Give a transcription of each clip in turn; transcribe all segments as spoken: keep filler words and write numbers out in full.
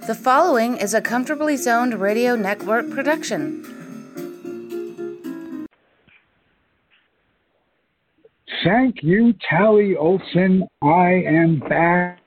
The following is a Comfortably Zoned Radio Network production. Thank you, Tally Olson. I am back.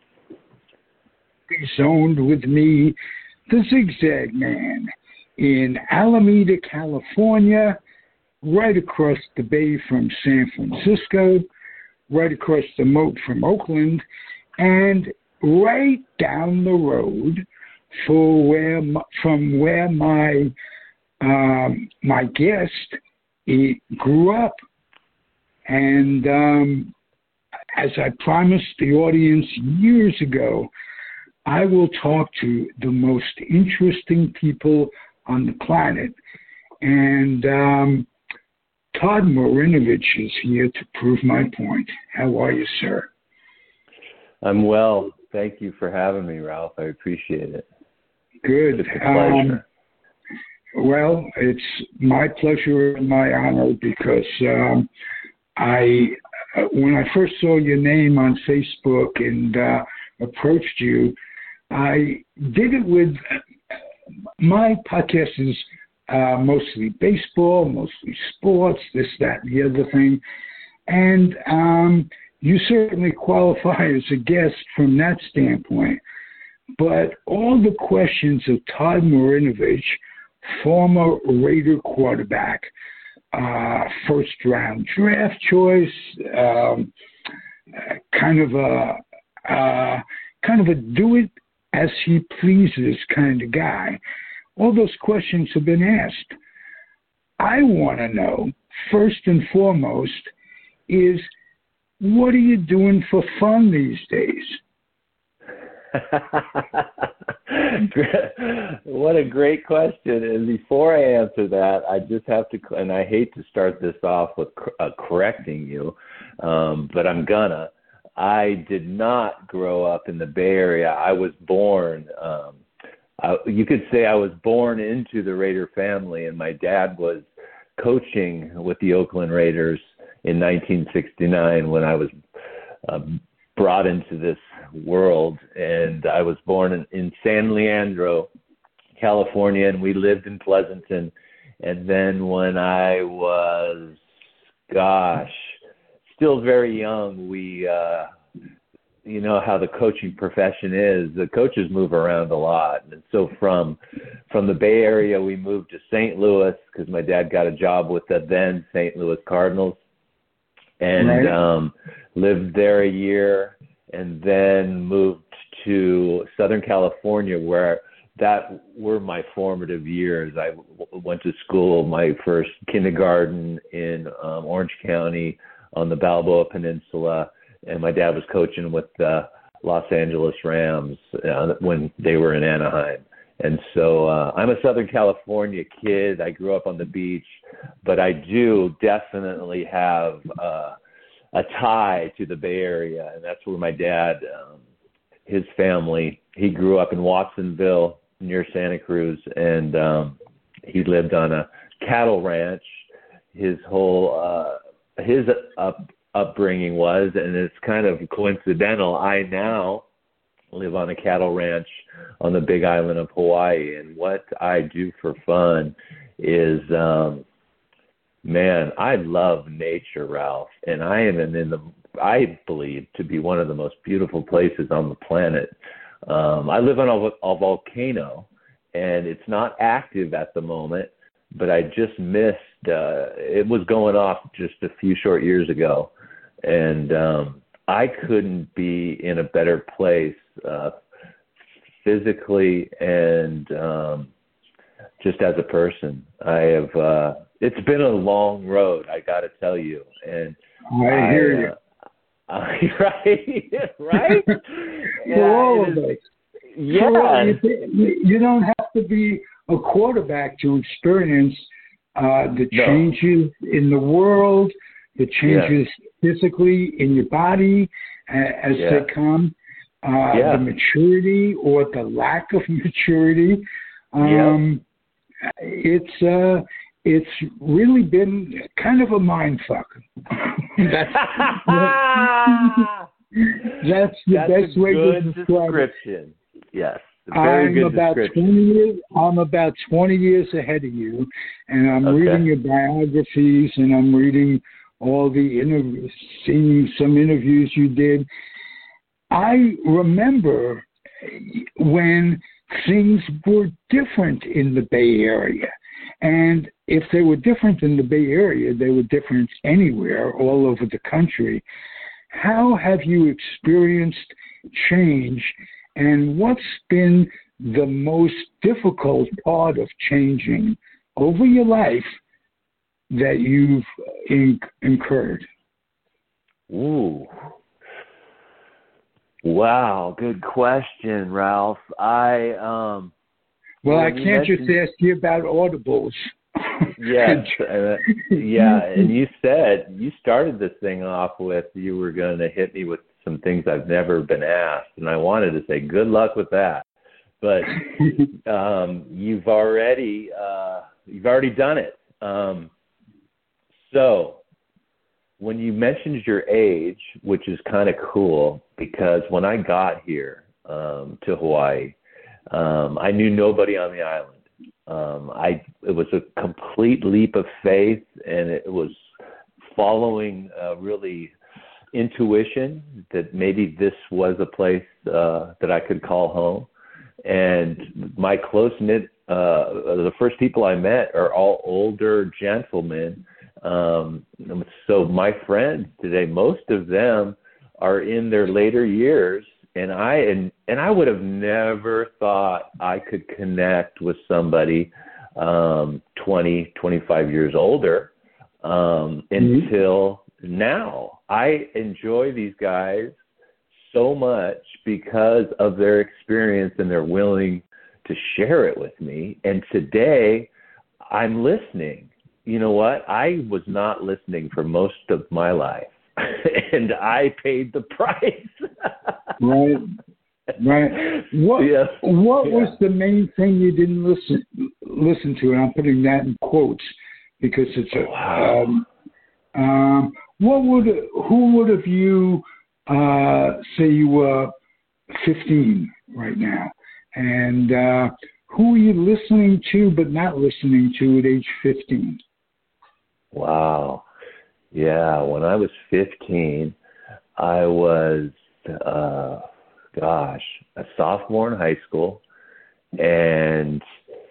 Zoned with me, the Zigzag Man, in Alameda, California, right across the bay from San Francisco, right across the moat from Oakland, and right down the road for where from where my um, my guest he grew up. And um, as I promised the audience years ago, I will talk to the most interesting people on the planet. And um, Todd Marinovich is here to prove my point. How are you, sir? I'm well. Thank you for having me, Ralph. I appreciate it. Good. It's a pleasure. Um, well, it's my pleasure and my honor because um, I, uh, when I first saw your name on Facebook and uh, approached you, I did it with my podcast is uh, mostly baseball, mostly sports, this, that, and the other thing. And um, you certainly qualify as a guest from that standpoint. But all the questions of Todd Marinovich, former Raider quarterback, uh, first round draft choice, um, kind of a uh, kind of a do it as he pleases kind of guy. All those questions have been asked. I want to know, first and foremost, is what are you doing for fun these days? What a great question. And before I answer that, I just have to, and I hate to start this off with uh, correcting you, um, but I'm gonna. I did not grow up in the Bay Area. I was born, um, I, you could say I was born into the Raider family, and my dad was coaching with the Oakland Raiders in nineteen sixty-nine when I was uh, brought into this world. And I was born in, in San Leandro, California, and we lived in Pleasanton. And then when I was, gosh, still very young, we, uh, you know how the coaching profession is. The coaches move around a lot. And so from from the Bay Area, we moved to Saint Louis because my dad got a job with the then Saint Louis Cardinals. And right. um, lived there a year, and then moved to Southern California, where that were my formative years. I w- went to school, my first kindergarten in um, Orange County on the Balboa Peninsula, and my dad was coaching with the Los Angeles Rams uh, when they were in Anaheim. And so uh, I'm a Southern California kid. I grew up on the beach, but I do definitely have uh, a tie to the Bay Area, and that's where my dad, um, his family, he grew up in Watsonville near Santa Cruz, and um, he lived on a cattle ranch. His whole uh, his up, upbringing was, and it's kind of coincidental. I now live on a cattle ranch on the Big Island of Hawaii, and what I do for fun is, um, man, I love nature, Ralph, and I am in, in the, I believe, to be one of the most beautiful places on the planet. Um, I live on a, a volcano, and it's not active at the moment, but I just missed, uh, it was going off just a few short years ago, and um, I couldn't be in a better place uh, physically and um, just as a person. I have, uh, it's been a long road, I got to tell you. And I hear I, you. Uh, right, right? For all of us. Yeah. You, you don't have to be a quarterback to experience uh, the No. changes in the world, the changes yeah. physically in your body uh, as yeah. they come, uh, yeah. the maturity or the lack of maturity. Um, yeah. It's uh, it's really been kind of a mind fuck. that's, that's the that's best a way good to describe description. it. Yes, very I'm good about description. twenty years. I'm about twenty years ahead of you, and I'm Okay. reading your biographies, and I'm reading all the interviews, seeing some interviews you did. I remember when things were different in the Bay Area. And if they were different in the Bay Area, they were different anywhere, all over the country. How have you experienced change, and what's been the most difficult part of changing over your life that you've in- incurred? Ooh. Wow, good question, Ralph. I um Well, well, I you can't just mentioned- ask you about audibles. Yes, uh, yeah, and you said you started this thing off with you were going to hit me with some things I've never been asked, and I wanted to say good luck with that. But um, you've already uh, you've already done it. Um, so when you mentioned your age, which is kind of cool, because when I got here um, to Hawaii, um, I knew nobody on the island. Um, I it was a complete leap of faith, and it was following uh, really intuition that maybe this was a place uh, that I could call home. And my close knit, uh, the first people I met are all older gentlemen. Um, so my friends today, most of them are in their later years. And I and, and I would have never thought I could connect with somebody um, twenty, twenty-five years older um, mm-hmm. until now. I enjoy these guys so much because of their experience, and they're willing to share it with me. And today, I'm listening. You know what? I was not listening for most of my life, and I paid the price. Right, right. What yeah. What yeah. was the main thing you didn't listen listen to? And I'm putting that in quotes because it's a. Wow. Um, um, what would who would have you uh, say you were fifteen right now, and uh, who are you listening to but not listening to at age fifteen? Wow. Yeah, when I was fifteen, I was. Uh, gosh, a sophomore in high school, and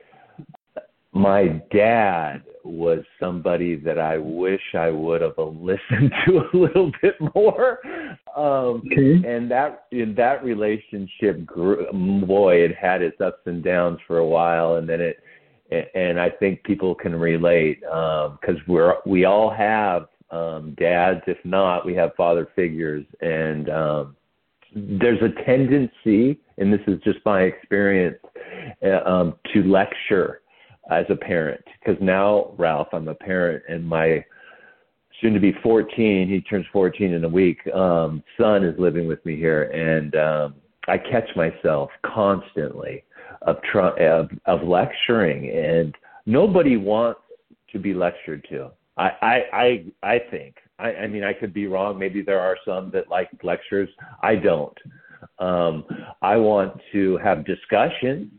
my dad was somebody that I wish I would have listened to a little bit more. Um, okay. And that in that relationship, grew, boy, it had its ups and downs for a while, and then it, and I think people can relate because um, we're we all have um, dads. If not, we have father figures, and um, there's a tendency, and this is just my experience, uh, um, to lecture as a parent. Because now, Ralph, I'm a parent, and my soon-to-be fourteen, he turns fourteen in a week, um, son is living with me here, and um, I catch myself constantly of, try, of of lecturing, and nobody wants to be lectured to. I I I, I think. I, I mean, I could be wrong. Maybe there are some that like lectures. I don't. Um, I want to have discussion,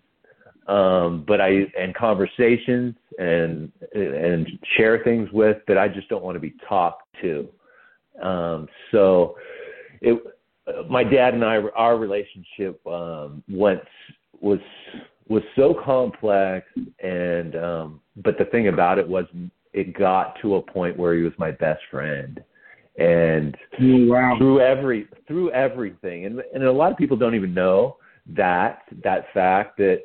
um, but I and conversations and and share things with. But I just don't want to be talked to. Um, so, it, my dad and I, our relationship um, went was was so complex, and um, but the thing about it was, it got to a point where he was my best friend, and wow. through every through everything, and and a lot of people don't even know that that fact that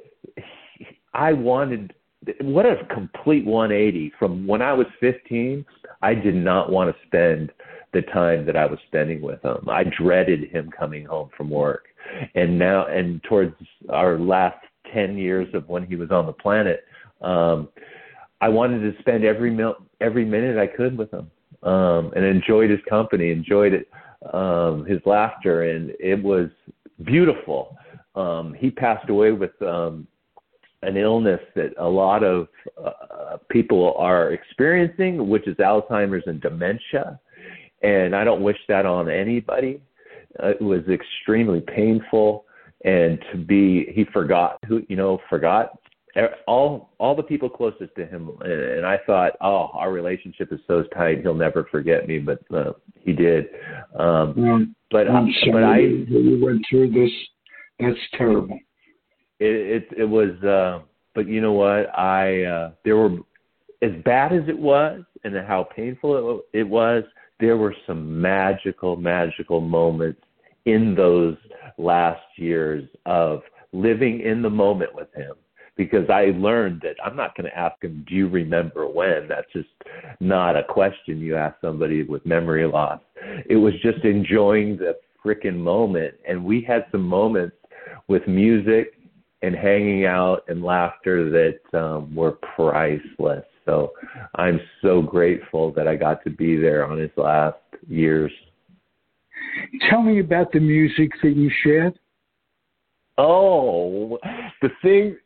I wanted. What a complete one eighty from when I was fifteen. I did not want to spend the time that I was spending with him. I dreaded him coming home from work, and now and towards our last ten years of when he was on the planet. Um, I wanted to spend every mil- every minute I could with him, um, and enjoyed his company, enjoyed it, um, his laughter, and it was beautiful. Um, he passed away with um, an illness that a lot of uh, people are experiencing, which is Alzheimer's and dementia, and I don't wish that on anybody. Uh, it was extremely painful, and to be, he forgot who, you know, forgot all all the people closest to him, and I thought, oh, our relationship is so tight, he'll never forget me, but uh, he did. Um, well, but I'm sorry but I you went through this. That's terrible. It it, it was, uh, but you know what? I uh, there were, as bad as it was, and how painful it, it was. There were some magical, magical moments in those last years of living in the moment with him. Because I learned that I'm not going to ask him, do you remember when? That's just not a question you ask somebody with memory loss. It was just enjoying the frickin' moment. And we had some moments with music and hanging out and laughter that um, were priceless. So I'm so grateful that I got to be there on his last years. Tell me about the music that you shared. Oh, the thing,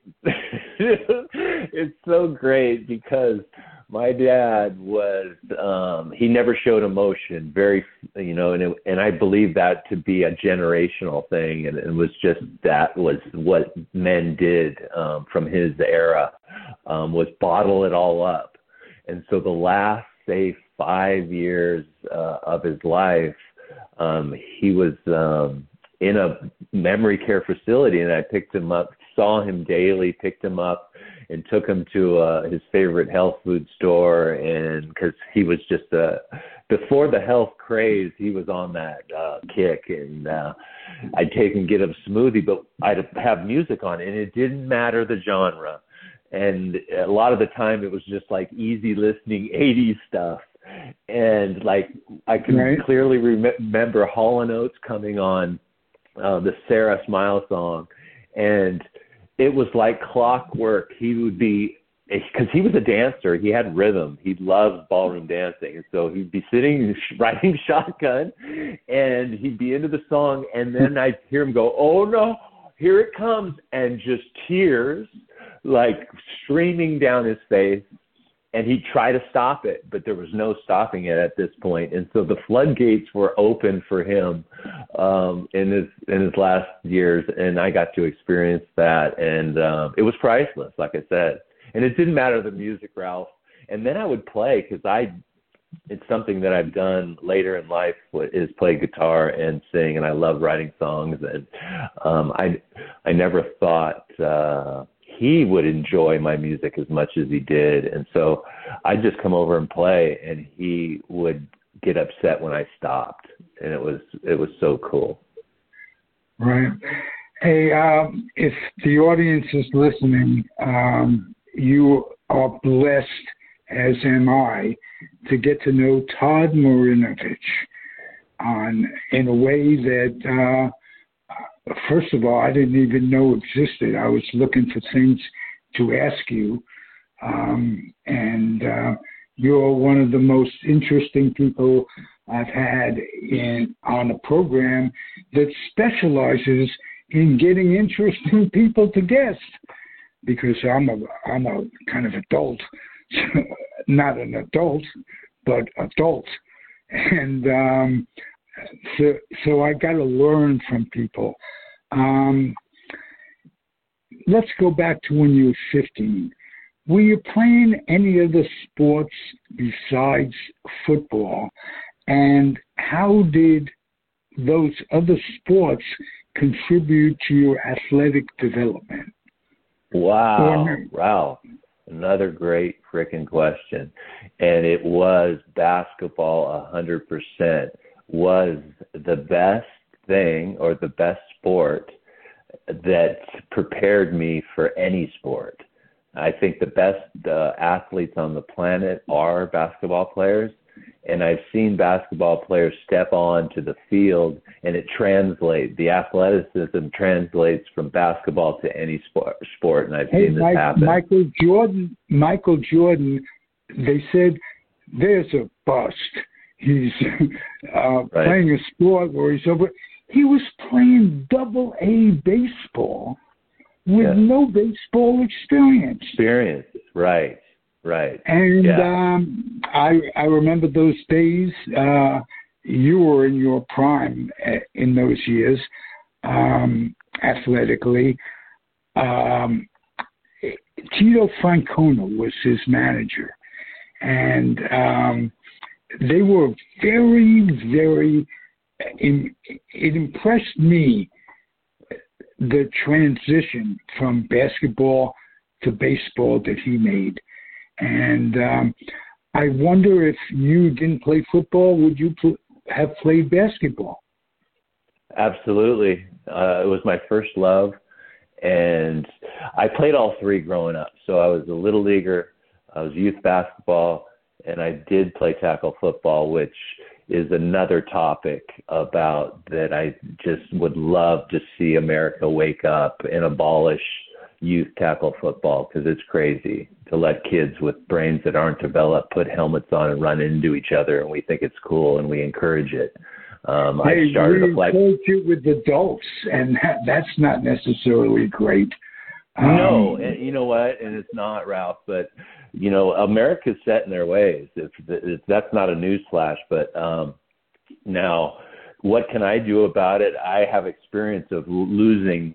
it's so great because my dad was, um, he never showed emotion, very, you know, and, it, and I believe that to be a generational thing. And it was just, that was what men did um, from his era, um, was bottle it all up. And so the last, say, five years uh, of his life, um, he was, um, in a memory care facility, and I picked him up, saw him daily, picked him up, and took him to uh, his favorite health food store. And because he was just uh, before the health craze, he was on that uh, kick. And uh, I'd take him, get him a smoothie, but I'd have music on, and it didn't matter the genre. And a lot of the time, it was just like easy listening eighties stuff. And like I can right. clearly rem- remember Hall and Oates coming on. Uh, the Sarah Smile song, and it was like clockwork. He would be, because he was a dancer, he had rhythm, he loved ballroom dancing, and so he'd be sitting riding shotgun, and he'd be into the song, and then I'd hear him go, oh no, here it comes, and just tears like streaming down his face. And he'd try to stop it, but there was no stopping it at this point. And so the floodgates were open for him um, in his in his last years, and I got to experience that. And um, it was priceless, like I said. And it didn't matter the music, Ralph. And then I would play, because I it's something that I've done later in life, is play guitar and sing, and I love writing songs. And um, I I never thought uh, he would enjoy my music as much as he did. And so I'd just come over and play, and he would get upset when I stopped. And it was, it was so cool. Right. Hey, um, if the audience is listening, um, you are blessed, as am I, to get to know Todd Marinovich on, in a way that, uh, first of all, I didn't even know existed. I was looking for things to ask you. Um, and uh, you're one of the most interesting people I've had in on a program that specializes in getting interesting people to guest. Because I'm a I'm a kind of adult, not an adult, but adult, and um, so so I got to learn from people. Um, let's go back to when you were fifteen. Were you playing any other sports besides football? And how did those other sports contribute to your athletic development? Wow, wow. Another great freaking question. And it was basketball one hundred percent was the best thing, or the best sport that prepared me for any sport. I think the best uh, athletes on the planet are basketball players, and I've seen basketball players step on to the field, and it translates. The athleticism translates from basketball to any sport, sport and I've hey, seen this Mike, happen. Michael Jordan, Michael Jordan, they said, there's a bust. He's uh, right. playing a sport where he's over. He was playing double A baseball with yeah. no baseball experience. Experience, right, right. And yeah. um, I I remember those days. Uh, you were in your prime in those years. Um, athletically. Um, Tito Francona was his manager, and um, they were very, very. In, it impressed me the transition from basketball to baseball that he made, and um, I wonder if you didn't play football, would you pl- have played basketball? Absolutely, uh, it was my first love. And I played all three growing up. So I was a little leaguer, I was youth basketball, and I did play tackle football, which is another topic about that I just would love to see America wake up and abolish youth tackle football, because it's crazy to let kids with brains that aren't developed put helmets on and run into each other, and we think it's cool and we encourage it. Um, hey, I started we to play encourage it with adults, and that, that's not necessarily great. Um, no, and you know what? And it's not, Ralph. But you know, America's set in their ways. If, if that's not a newsflash, but um, now, what can I do about it? I have experience of losing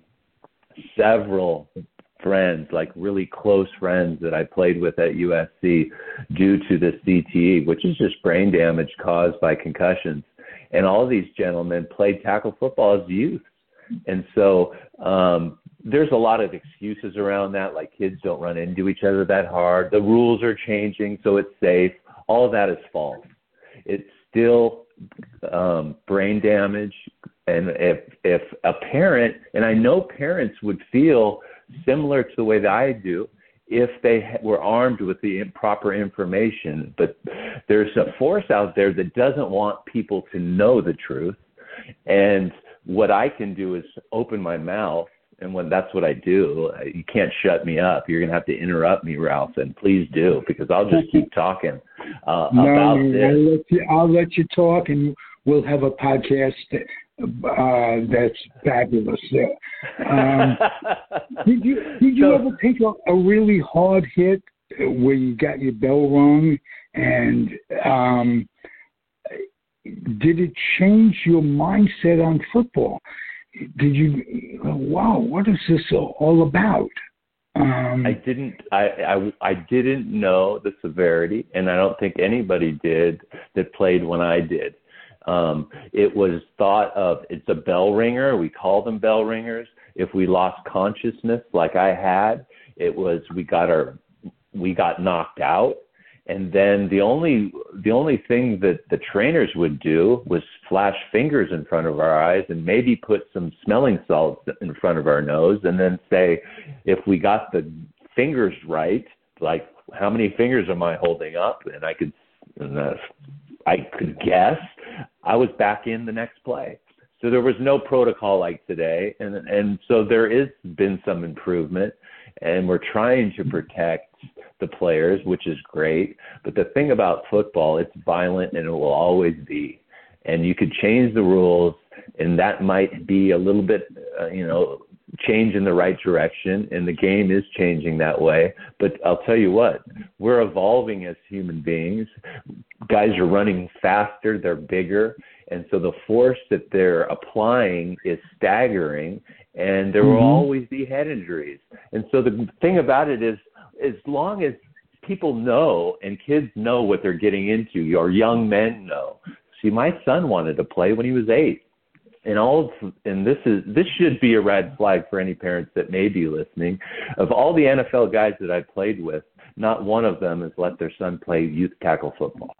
several friends, like really close friends that I played with at U S C, due to the C T E, which is just brain damage caused by concussions. And all these gentlemen played tackle football as youth. And so um, there's a lot of excuses around that, like kids don't run into each other that hard. The rules are changing, so it's safe. All of that is false. It's still um, brain damage. And if, if a parent, and I know parents would feel similar to the way that I do, if they were armed with the proper information. But there's a force out there that doesn't want people to know the truth. And what I can do is open my mouth, and when that's what I do. You can't shut me up. You're going to have to interrupt me, Ralph, and please do, because I'll just keep talking uh, no, about no, this. I'll let, you, I'll let you talk, and we'll have a podcast uh, that's fabulous. Um, did you did you so, ever take a, a really hard hit where you got your bell rung, and um, did it change your mindset on football? Did you, wow, what is this all about? Um, I didn't, I, I, I didn't know the severity, and I don't think anybody did that played when I did. Um, it was thought of, it's a bell ringer. We call them bell ringers. If we lost consciousness like I had, it was, we got our, we got knocked out. And then the only the only thing that the trainers would do was flash fingers in front of our eyes and maybe put some smelling salts in front of our nose, and then say, if we got the fingers right, like how many fingers am I holding up, and I could and uh, I could guess, I was back in the next play. So there was no protocol like today, and and so there has been some improvement, and we're trying to protect the players, which is great. But the thing about football, it's violent, and it will always be. And you could change the rules, and that might be a little bit, uh, you know, change in the right direction, and the game is changing that way. But I'll tell you what, we're evolving as human beings. Guys are running faster, they're bigger, and so the force that they're applying is staggering, and there will mm-hmm. always be head injuries. And so the thing about it is, as long as people know and kids know what they're getting into, or young men know. See, my son wanted to play when he was eight. And all of, and this is this should be a red flag for any parents that may be listening. Of all the N F L guys that I've played with, not one of them has let their son play youth tackle football.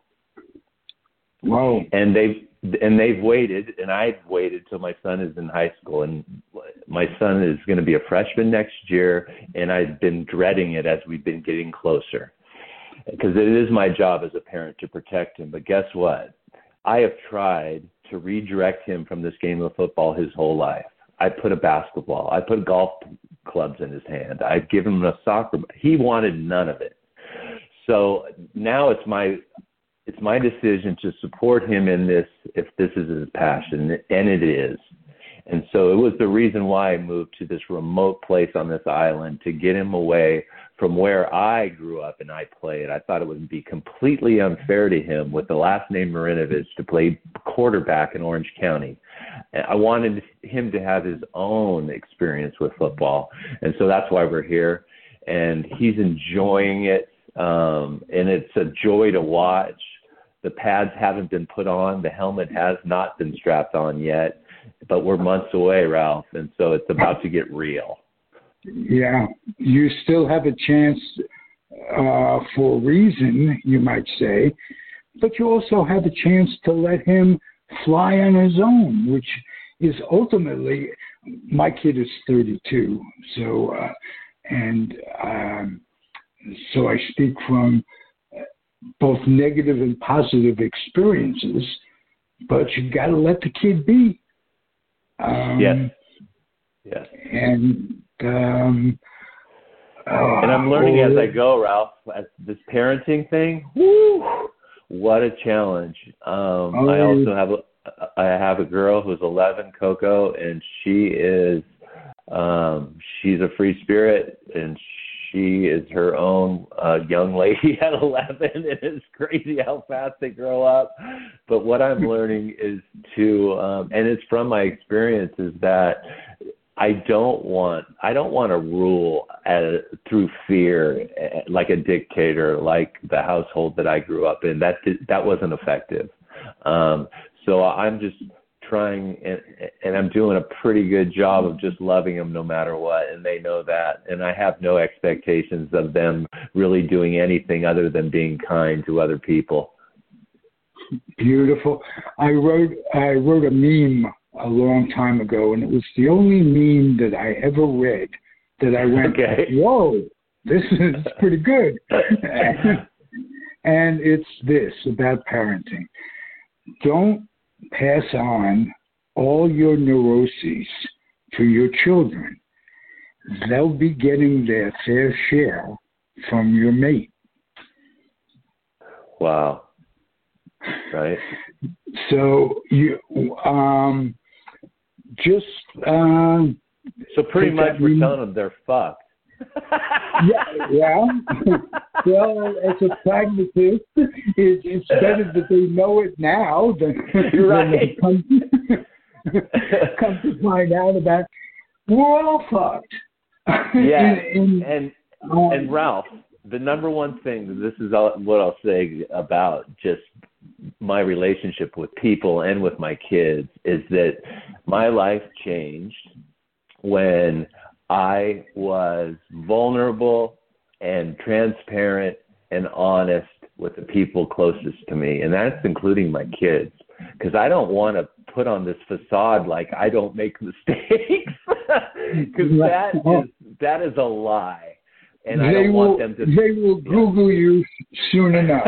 Wow. And they've and they've waited, and I've waited till my son is in high school, and my son is going to be a freshman next year, and I've been dreading it as we've been getting closer, because it is my job as a parent to protect him. But guess what? I have tried to redirect him from this game of football his whole life. I put a basketball, I put golf clubs in his hand, I've given him a soccer. He wanted none of it. So now it's my It's my decision to support him in this if this is his passion, and it is. And so it was the reason why I moved to this remote place on this island, to get him away from where I grew up and I played. I thought it would be completely unfair to him with the last name Marinovich to play quarterback in Orange County. And I wanted him to have his own experience with football. And so that's why we're here. And he's enjoying it. Um, and it's a joy to watch. The pads haven't been put on. The helmet has not been strapped on yet. But we're months away, Ralph. And so it's about to get real. Yeah. You still have a chance uh, for a reason, you might say. But you also have a chance to let him fly on his own, which is ultimately, my kid is thirty-two. So, uh, and um, so I speak from both negative and positive experiences, but you got to let the kid be. Um, yes. Yes. And, um, uh, and I'm learning oh, as I go, Ralph, as this parenting thing. Woo! What a challenge. Um, oh, I also have a, I have a girl who's eleven, Coco, and she is, um, she's a free spirit, and she is her own uh, young lady at eleven, and it's crazy how fast they grow up. But what I'm learning is to, um, and it's from my experience, is that I don't want I don't want to rule at, through fear like a dictator, like the household that I grew up in. That that wasn't effective. Um, so I'm just trying, and, and I'm doing a pretty good job of just loving them no matter what, and they know that. And I have no expectations of them really doing anything other than being kind to other people. Beautiful. I wrote I wrote a meme a long time ago, and it was the only meme that I ever read that I went, okay. whoa, this is pretty good. and, and it's this about parenting. Don't pass on all your neuroses to your children. They'll be getting their fair share from your mate. Wow. Right. So you, um, just um, so pretty much we're telling them they're fucked. yeah, yeah. Well, as a pragmatist, it, it's better that they know it now than, You're right. than they come, come to find out about. We're all fucked. Yeah, and, and, and um, and Ralph, the number one thing, this is all, what I'll say about just my relationship with people and with my kids, is that my life changed when I was vulnerable and transparent and honest with the people closest to me. And that's including my kids, because I don't want to put on this facade like I don't make mistakes, because that is, that is a lie. And they I don't will, want them to. They will Google yeah. you soon enough.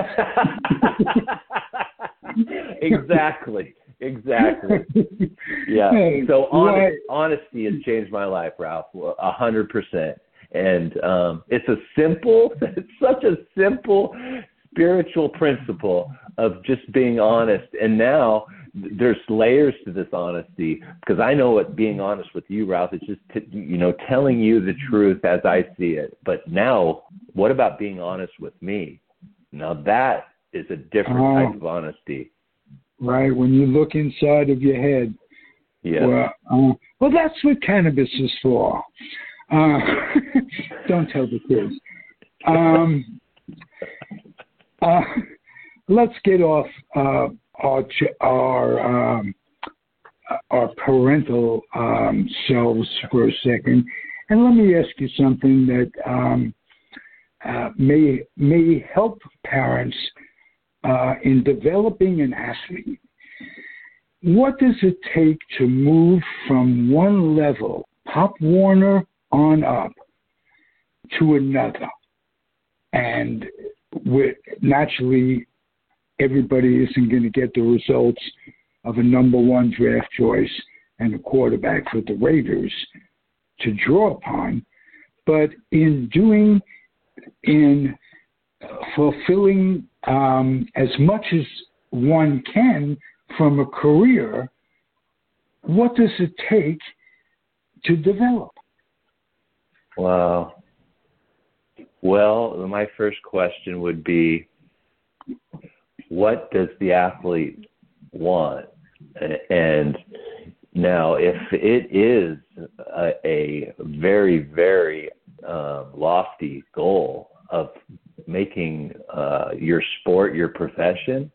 Exactly. Exactly. Yeah. So honest, honesty has changed my life, Ralph, a hundred percent. And um, it's a simple, it's such a simple spiritual principle of just being honest. And now there's layers to this honesty, because I know what being honest with you, Ralph, is just, t- you know, telling you the truth as I see it. But now, what about being honest with me? Now that is a different oh, type of honesty. Right. When you look inside of your head. Yeah. Well, uh, well, that's what cannabis is for. Uh, don't tell the kids. Um, uh, let's get off uh, our our um, our parental um, selves for a second, and let me ask you something that um, uh, may may help parents uh, in developing an athlete. What does it take to move from one level, Pop Warner on up, to another? And with, naturally, everybody isn't going to get the results of a number one draft choice and a quarterback for the Raiders to draw upon. But in doing, in fulfilling um, as much as one can from a career, what does it take to develop? Wow. Well, my first question would be, what does the athlete want? And Now, if it is a, a very, very uh, lofty goal of making uh, your sport your profession,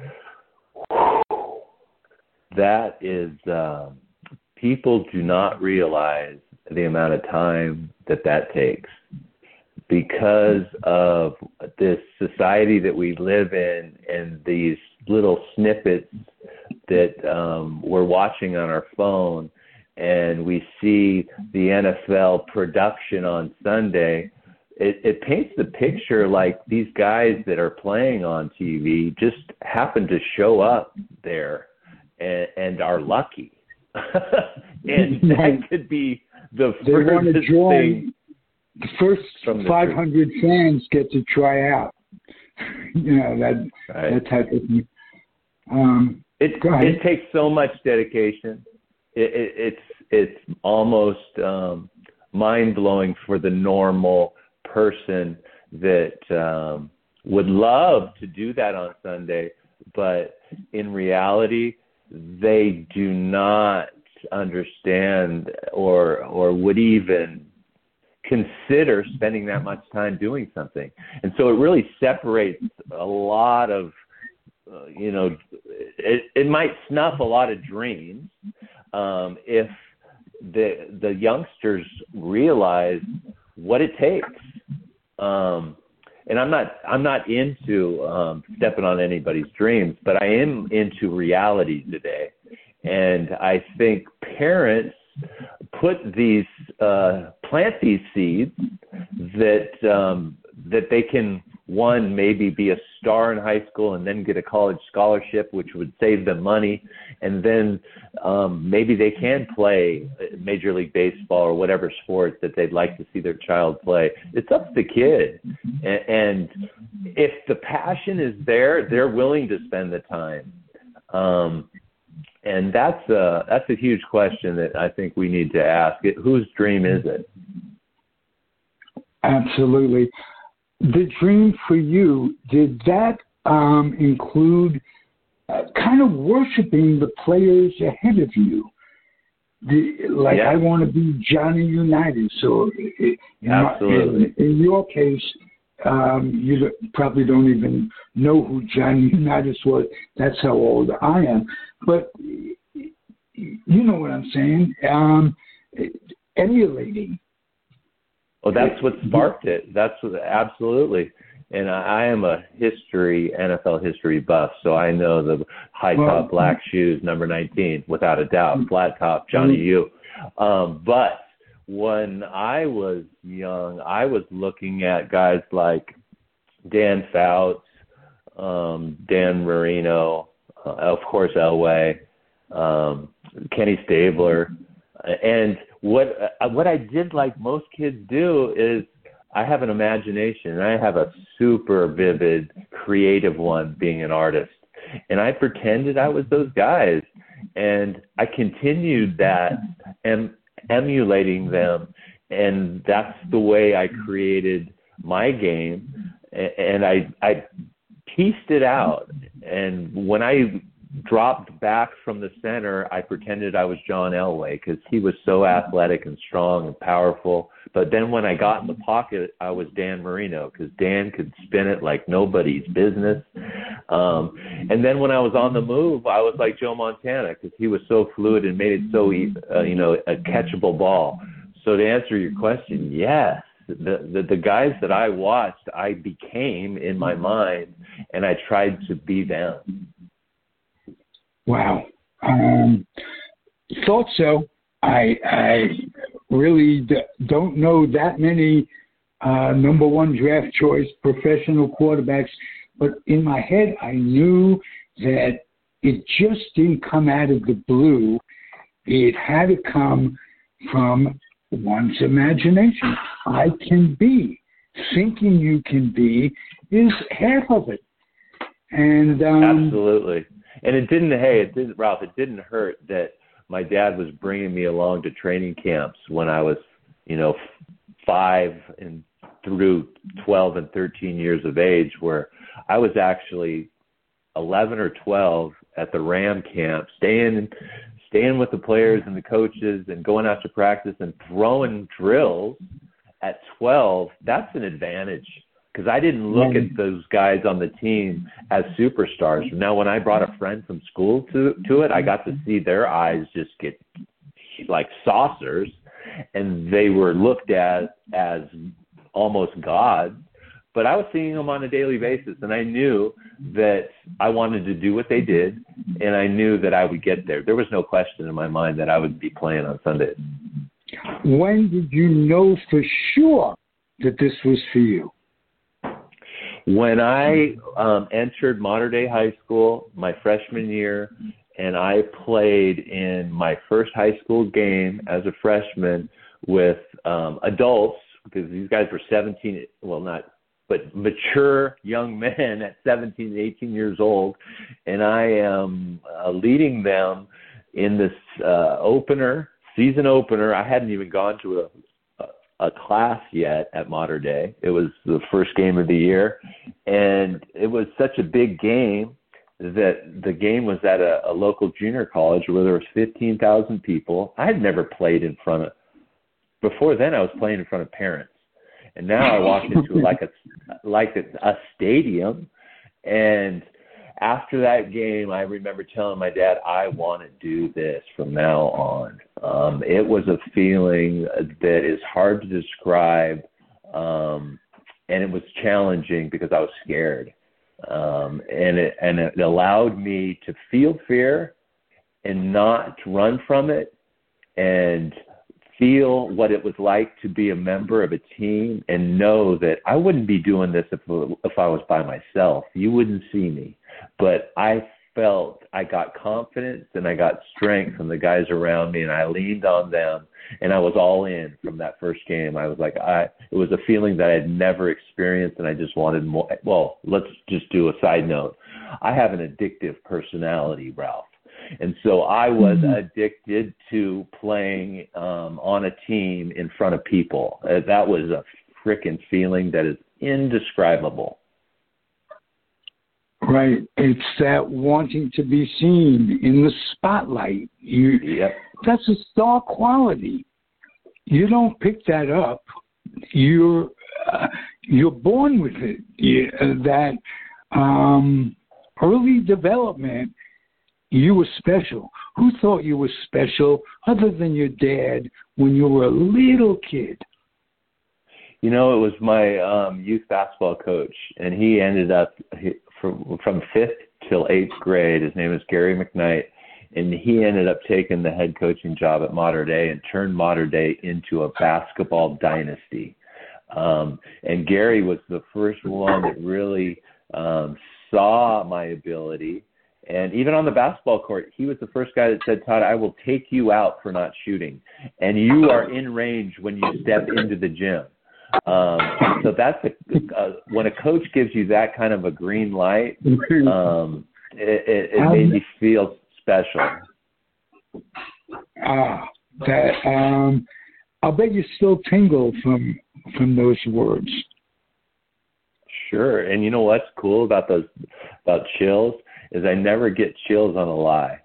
that is, uh, people do not realize the amount of time that that takes, because of this society that we live in and these little snippets that um, we're watching on our phone, and we see the N F L production on Sunday. It, it paints the picture like these guys that are playing on T V just happen to show up there and, and are lucky. And that could be the they want to furthest join. thing. The first five hundred fans get to try out. You know, that right. that type of thing. Um, it it takes so much dedication. It, it, it's it's almost um, mind blowing for the normal person that um, would love to do that on Sunday, but in reality, they do not understand or or would even consider spending that much time doing something. And so it really separates a lot of, uh, you know, it, it might snuff a lot of dreams um, if the the youngsters realize what it takes. Um, and I'm not I'm not into um, stepping on anybody's dreams, but I am into reality today. And I think parents put these, uh, plant these seeds that um, that they can, one, maybe be a star in high school and then get a college scholarship, which would save them money. And then um, maybe they can play Major League Baseball or whatever sport that they'd like to see their child play. It's up to the kid. And, and if the passion is there, they're willing to spend the time. Um, And that's a, that's a huge question that I think we need to ask. It, whose dream is it? Absolutely. The dream for you, did that um, include uh, kind of worshiping the players ahead of you? The, like, yeah. I want to be Johnny Unitas. So it, Absolutely. In, in your case, um, you probably don't even know who Johnny Unitas was. That's how old I am. But you know what I'm saying. Um, emulating. Well, that's what sparked it. That's what, absolutely. And I, I am a history, N F L history buff, so I know the high top well, black shoes, number nineteen, without a doubt, flat top, Johnny U. Um, but when I was young, I was looking at guys like Dan Fouts, um, Dan Marino, uh, of course Elway, um, Kenny Stabler, and what uh, what I did like most kids do is I have an imagination, and I have a super vivid, creative one being an artist, and I pretended I was those guys, and I continued that and emulating them, and that's the way I created my game, and I I pieced it out, and when I dropped back from the center, I pretended I was John Elway because he was so athletic and strong and powerful. But then when I got in the pocket, I was Dan Marino because Dan could spin it like nobody's business. Um, and then when I was on the move, I was like Joe Montana because he was so fluid and made it so, uh, you know, a catchable ball. So to answer your question, yes. The, the the guys that I watched, I became in my mind, and I tried to be them. Wow. Um, thought so. I I really d- don't know that many uh, number one draft choice professional quarterbacks, but in my head I knew that it just didn't come out of the blue. It had to come from one's imagination. I can be. Thinking you can be is half of it. And um, absolutely. And it didn't, hey, it didn't, Ralph, it didn't hurt that my dad was bringing me along to training camps when I was, you know, five and through twelve and thirteen years of age, where I was actually eleven or twelve at the Ram camp, staying staying with the players and the coaches and going out to practice and throwing drills at twelve, that's an advantage. Because I didn't look at those guys on the team as superstars. Now, when I brought a friend from school to to it, I got to see their eyes just get like saucers, and they were looked at as almost gods. But I was seeing them on a daily basis, and I knew that I wanted to do what they did, and I knew that I would get there. There was no question in my mind that I would be playing on Sundays. When did you know for sure that this was for you? When I um, entered Mater Dei High School my freshman year, and I played in my first high school game as a freshman with um, adults, because these guys were seventeen, well, not, but mature young men at seventeen, eighteen years old, and I am uh, leading them in this uh, opener, season opener. I hadn't even gone to a a class yet at Mater Dei. It was the first game of the year, and it was such a big game that the game was at a, a local junior college where there was fifteen thousand people. I had never played in front of, before then I was playing in front of parents. And now I walked into like a, like a, a stadium, and after that game, I remember telling my dad, I want to do this from now on. Um, it was a feeling that is hard to describe, um, and it was challenging because I was scared. Um, and, it, and it allowed me to feel fear and not run from it, and feel what it was like to be a member of a team and know that I wouldn't be doing this if, if I was by myself. You wouldn't see me. But I felt I got confidence and I got strength from the guys around me, and I leaned on them, and I was all in from that first game. I was like, I, it was a feeling that I had never experienced, and I just wanted more. Well, let's just do a side note. I have an addictive personality, Ralph. And so I was mm-hmm. addicted to playing um, on a team in front of people. Uh, that was a freaking feeling that is indescribable. Right. It's that wanting to be seen in the spotlight. You, yep. That's a star quality. You don't pick that up. You're uh, you're born with it. You, uh, that um, early development, you were special. Who thought you were special other than your dad when you were a little kid? You know, it was my um, youth basketball coach, and he ended up he, from, from fifth till eighth grade. His name is Gary McKnight, and he ended up taking the head coaching job at Mater Dei and turned Mater Dei into a basketball dynasty. Um, and Gary was the first one that really um, saw my ability. And even on the basketball court, he was the first guy that said, Todd, I will take you out for not shooting. And you are in range when you step into the gym. Um, so that's a, uh, when a coach gives you that kind of a green light, um, it, it, it made me feel special. Ah, that um, I'll bet you still tingle from from those words. Sure, and you know what's cool about those about chills is I never get chills on a lie.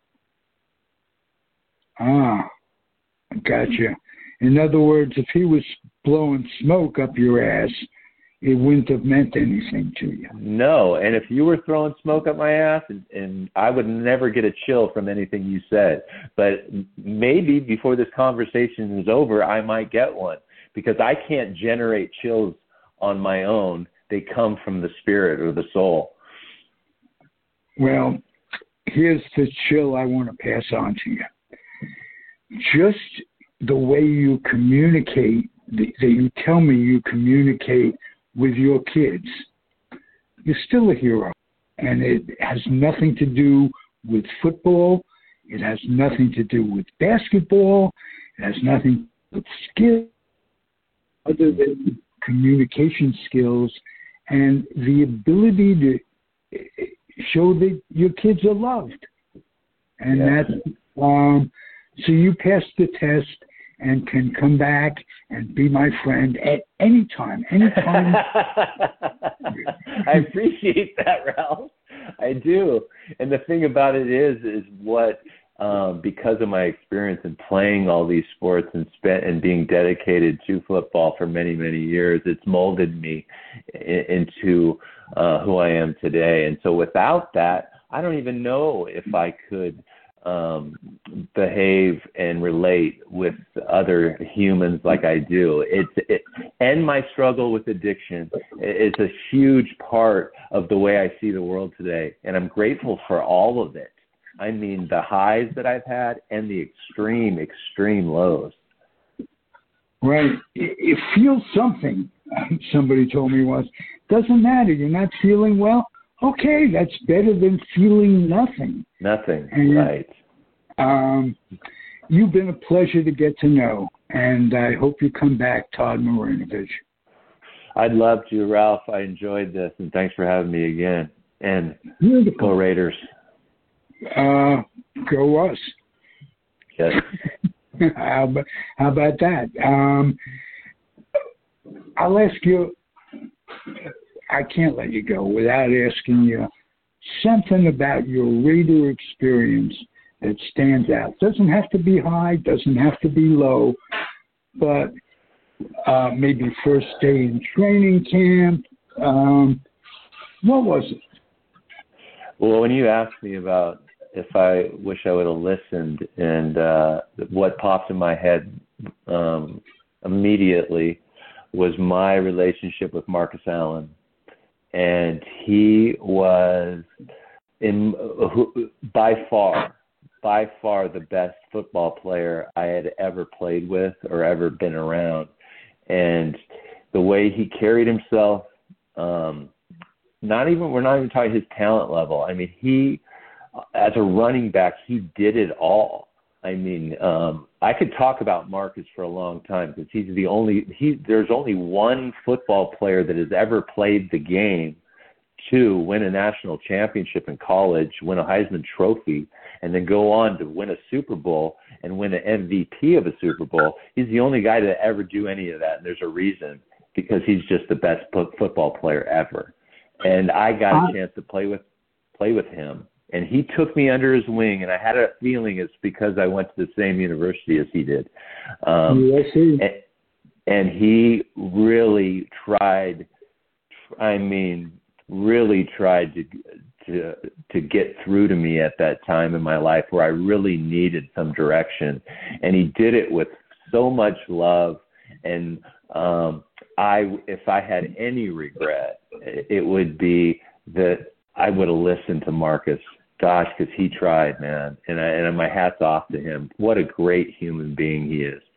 Ah, gotcha. In other words, if he was blowing smoke up your ass, it wouldn't have meant anything to you. No, and if you were throwing smoke up my ass, and, and I would never get a chill from anything you said. But maybe before this conversation is over, I might get one, because I can't generate chills on my own. They come from the spirit or the soul. Well, here's the chill I want to pass on to you. Just the way you communicate, that you tell me you communicate with your kids, you're still a hero. And it has nothing to do with football. It has nothing to do with basketball. It has nothing with skill other than communication skills and the ability to show that your kids are loved. And yeah. that's, um, so you pass the test and can come back and be my friend at any time, anytime. I appreciate that, Ralph. I do. And the thing about it is, is what um, because of my experience in playing all these sports and spent and being dedicated to football for many, many years, it's molded me in, into uh, who I am today. And so without that, I don't even know if I could um, behave and relate with other humans like I do. It's it, and my struggle with addiction is a huge part of the way I see the world today. And I'm grateful for all of it. I mean, the highs that I've had and the extreme, extreme lows. Right. It feels something. Somebody told me once, doesn't matter. You're not feeling well. Okay, that's better than feeling nothing. Nothing, and, right. Um, you've been a pleasure to get to know, and I hope you come back, Todd Marinovich. I'd love to, Ralph. I enjoyed this, and thanks for having me again. And Beautiful. Go Raiders. Uh, go us. Yes. how, about, how about that? Um, I'll ask you, I can't let you go without asking you something about your Raider experience that stands out. Doesn't have to be high, doesn't have to be low, but uh, maybe first day in training camp. Um, what was it? Well, when you asked me about if I wish I would have listened, and uh, what popped in my head um, immediately was my relationship with Marcus Allen. And he was, in who, by far, by far the best football player I had ever played with or ever been around. And the way he carried himself, um, not even, we're not even talking his talent level. I mean, he, as a running back, he did it all. I mean, um, I could talk about Marcus for a long time because he's the only, he, there's only one football player that has ever played the game to win a national championship in college, win a Heisman Trophy, and then go on to win a Super Bowl and win an M V P of a Super Bowl. He's the only guy to ever do any of that, and there's a reason, because he's just the best football player ever. And I got a chance to play with play with him. And he took me under his wing, and I had a feeling it's because I went to the same university as he did. Um, yes, he. And, and he really tried, I mean, really tried to to to get through to me at that time in my life where I really needed some direction. And he did it with so much love. And um, I, if I had any regret, it would be that I would have listened to Marcus. Gosh, because he tried, man. And, I, and my hat's off to him. What a great human being he is.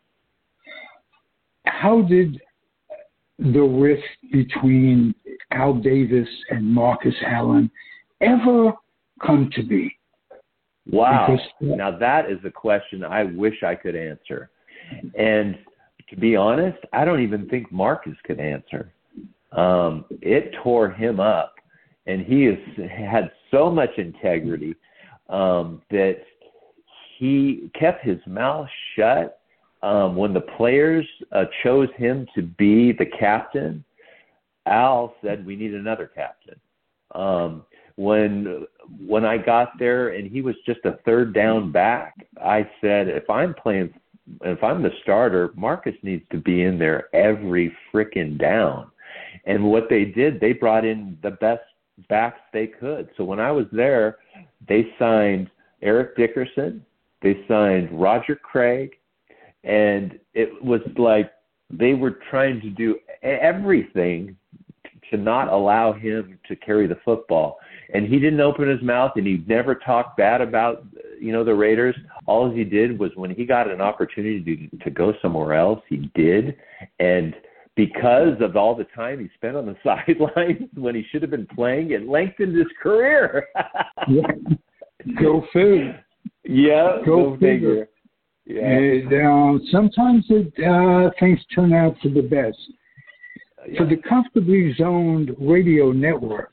How did the rift between Al Davis and Marcus Allen ever come to be? Wow. Because, now that is a question I wish I could answer. And to be honest, I don't even think Marcus could answer. Um, it tore him up. And he has had so much integrity um, that he kept his mouth shut. Um, when the players uh, chose him to be the captain, Al said, "We need another captain." Um, when when I got there and he was just a third down back, I said, "If I'm playing, if I'm the starter, Marcus needs to be in there every freaking down." And what they did, they brought in the best backs they could. So when I was there, they signed Eric Dickerson, they signed Roger Craig, and it was like they were trying to do everything to not allow him to carry the football. And he didn't open his mouth, and he never talked bad about, you know, the Raiders. All he did was when he got an opportunity to, to go somewhere else, he did. And because of all the time he spent on the sidelines when he should have been playing, it lengthened his career. Yeah. Go figure. Yeah, go, go figure. figure. Yeah. And, uh, sometimes it, uh, things turn out for the best. Yeah. For the Comfortably Zoned Radio Network,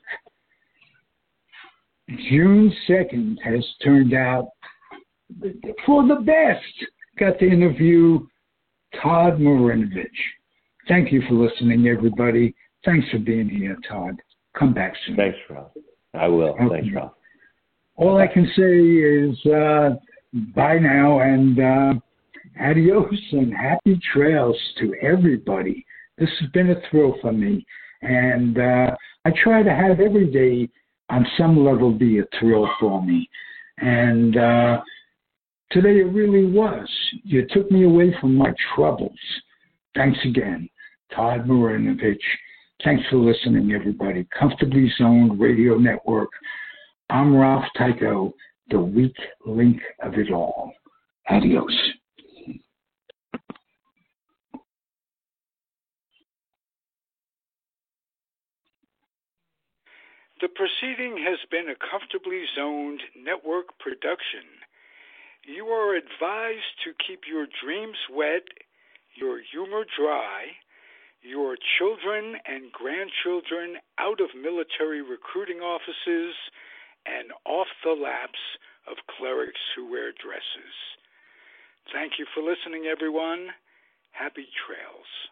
June second has turned out for the best. Got to interview Todd Marinovich. Thank you for listening, everybody. Thanks for being here, Todd. Come back soon. Thanks, Ralph. I will. Okay. Thanks, Ralph. All Bye-bye. I can say is uh, bye now, and uh, adios and happy trails to everybody. This has been a thrill for me, and uh, I try to have every day on some level be a thrill for me. And uh, today it really was. You took me away from my troubles. Thanks again, Todd Marinovich. Thanks for listening, everybody. Comfortably Zoned Radio Network. I'm Ralph Tycho, the weak link of it all. Adios. The proceeding has been a Comfortably Zoned Network production. You are advised to keep your dreams wet, your humor dry, your children and grandchildren out of military recruiting offices and off the laps of clerics who wear dresses. Thank you for listening, everyone. Happy trails.